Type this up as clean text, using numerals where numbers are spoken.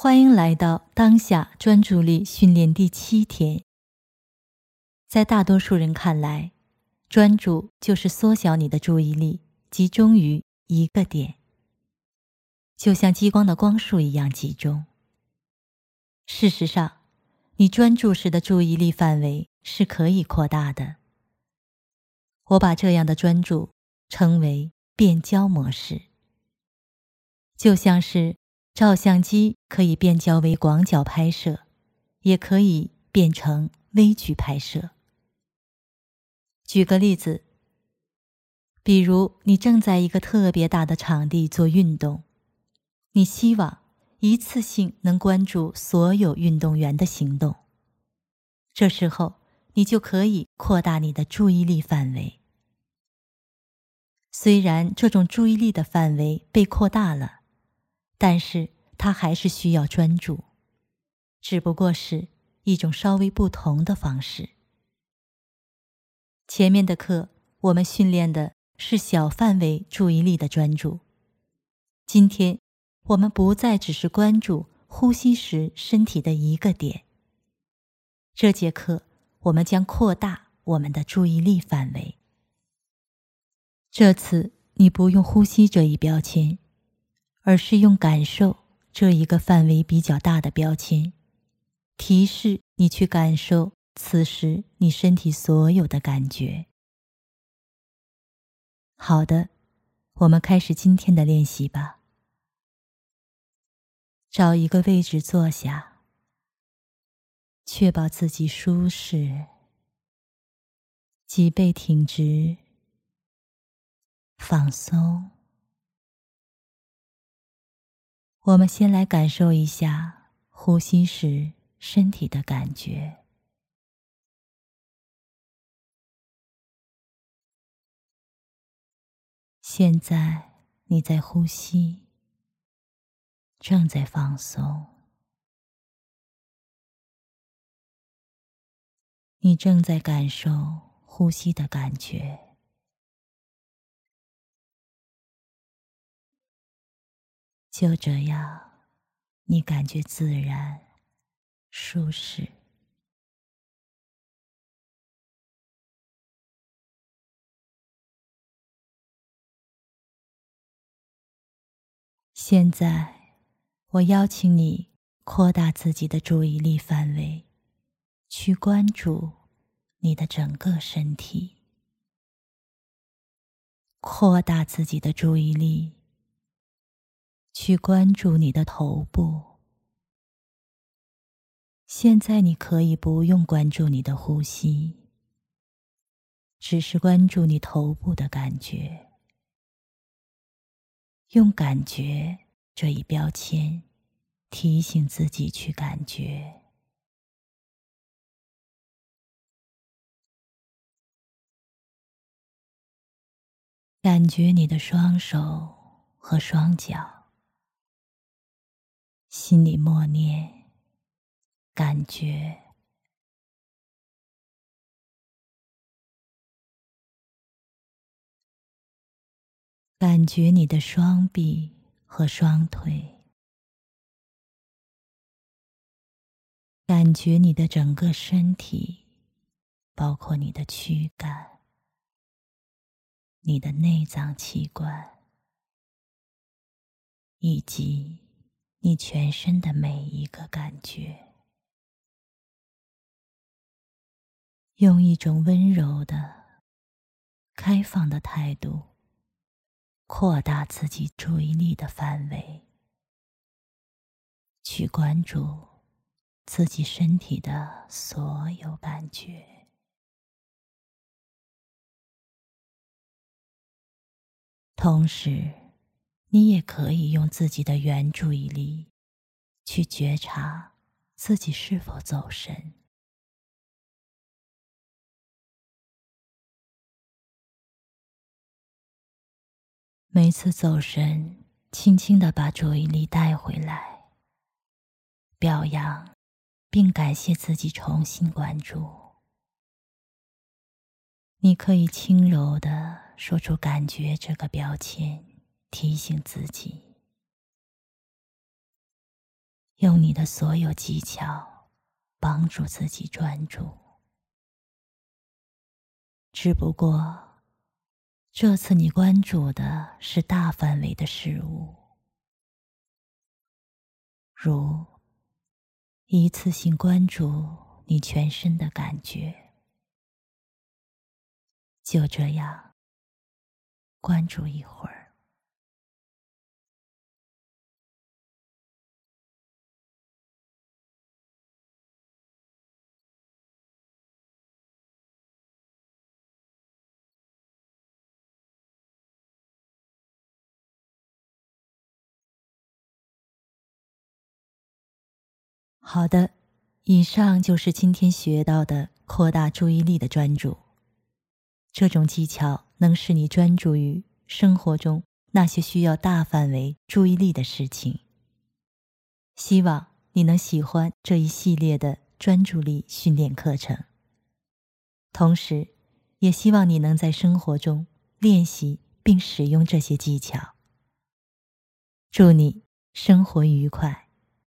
欢迎来到当下专注力训练第7天。在大多数人看来，专注就是缩小你的注意力，集中于一个点，就像激光的光束一样集中。事实上，你专注时的注意力范围是可以扩大的。我把这样的专注称为变焦模式，就像是照相机可以变焦为广角拍摄，也可以变成微距拍摄。举个例子，比如你正在一个特别大的场地做运动，你希望一次性能关注所有运动员的行动，这时候你就可以扩大你的注意力范围。虽然这种注意力的范围被扩大了，但是它还是需要专注，只不过是一种稍微不同的方式。前面的课我们训练的是小范围注意力的专注，今天我们不再只是关注呼吸时身体的一个点。这节课我们将扩大我们的注意力范围。这次你不用呼吸这一标签，而是用感受这一个范围比较大的标签，提示你去感受此时你身体所有的感觉。好的，我们开始今天的练习吧。找一个位置坐下，确保自己舒适，脊背挺直，放松。我们先来感受一下呼吸时身体的感觉。现在你在呼吸，正在放松，你正在感受呼吸的感觉。就这样，你感觉自然、舒适。现在，我邀请你扩大自己的注意力范围，去关注你的整个身体。扩大自己的注意力，去关注你的头部。现在你可以不用关注你的呼吸，只是关注你头部的感觉。用感觉这一标签提醒自己去感觉。感觉你的双手和双脚，心里默念感觉。感觉你的双臂和双腿，感觉你的整个身体，包括你的躯干、你的内脏器官，以及你全身的每一个感觉。用一种温柔的、开放的态度，扩大自己注意力的范围，去关注自己身体的所有感觉。同时，你也可以用自己的原注意力去觉察自己是否走神。每次走神，轻轻地把注意力带回来，表扬并感谢自己重新关注。你可以轻柔地说出感觉这个标签，提醒自己。 用你的所有技巧帮助自己专注。只不过，这次你关注的是大范围的事物，如一次性关注你全身的感觉。就这样，关注一会儿。好的，以上就是今天学到的扩大注意力的专注。这种技巧能使你专注于生活中那些需要大范围注意力的事情。希望你能喜欢这一系列的专注力训练课程，同时也希望你能在生活中练习并使用这些技巧。祝你生活愉快。